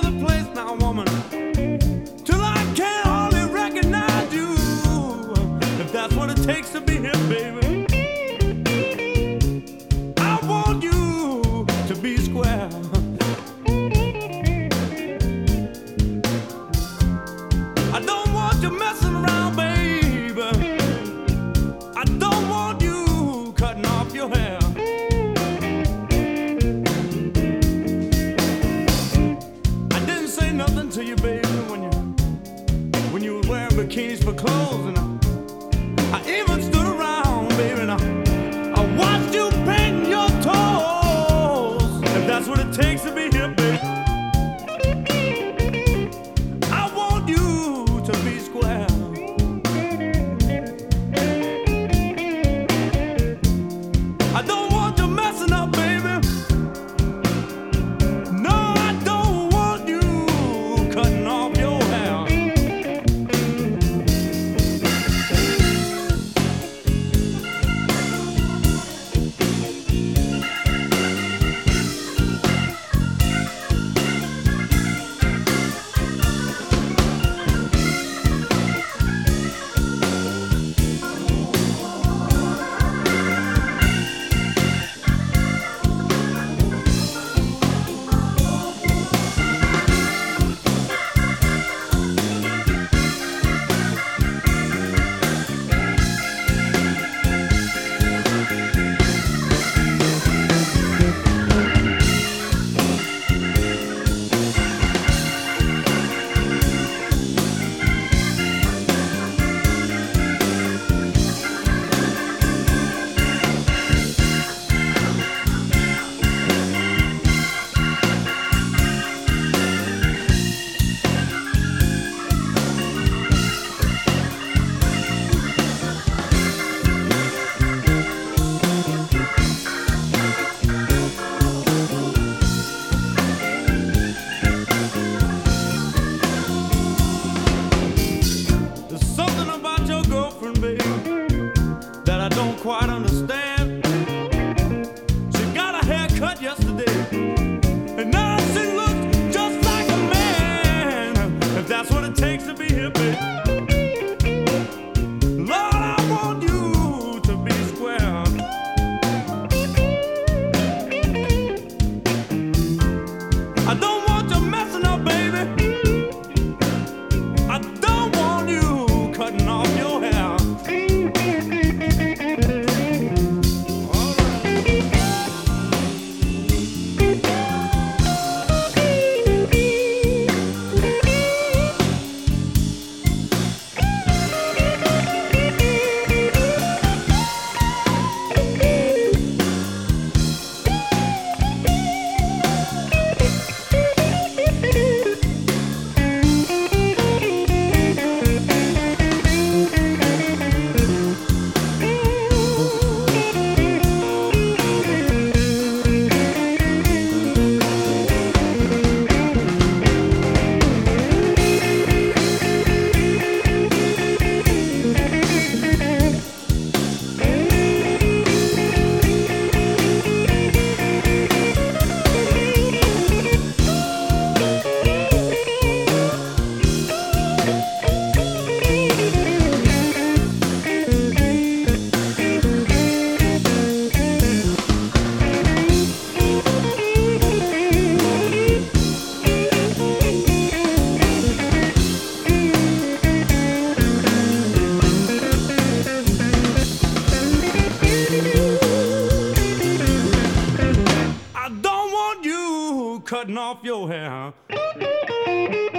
the place now, woman, till I can't hardly recognize you. If that's what it takes to be here, baby, I want you to be square. I don't want you messing around, baby. I don't want you cutting off your hair. I didn't say nothing to you, baby, when you were wearing bikinis for clothes, and I even stood around, baby, and I watched you painting your toes. If that's what it takes to be here, baby, I want you to be square. I don't want you messing up, baby. No, I don't want you cutting off your hair. There's something about your girlfriend, baby, that I don't quite understand. She got a haircut yesterday, and now she looks just like a man. If that's what it takes to be here, baby, Lord, I want you to be square. I don't want you messing up, baby. I don't want you cutting off your hair. All right. I don't want you cutting off your hair.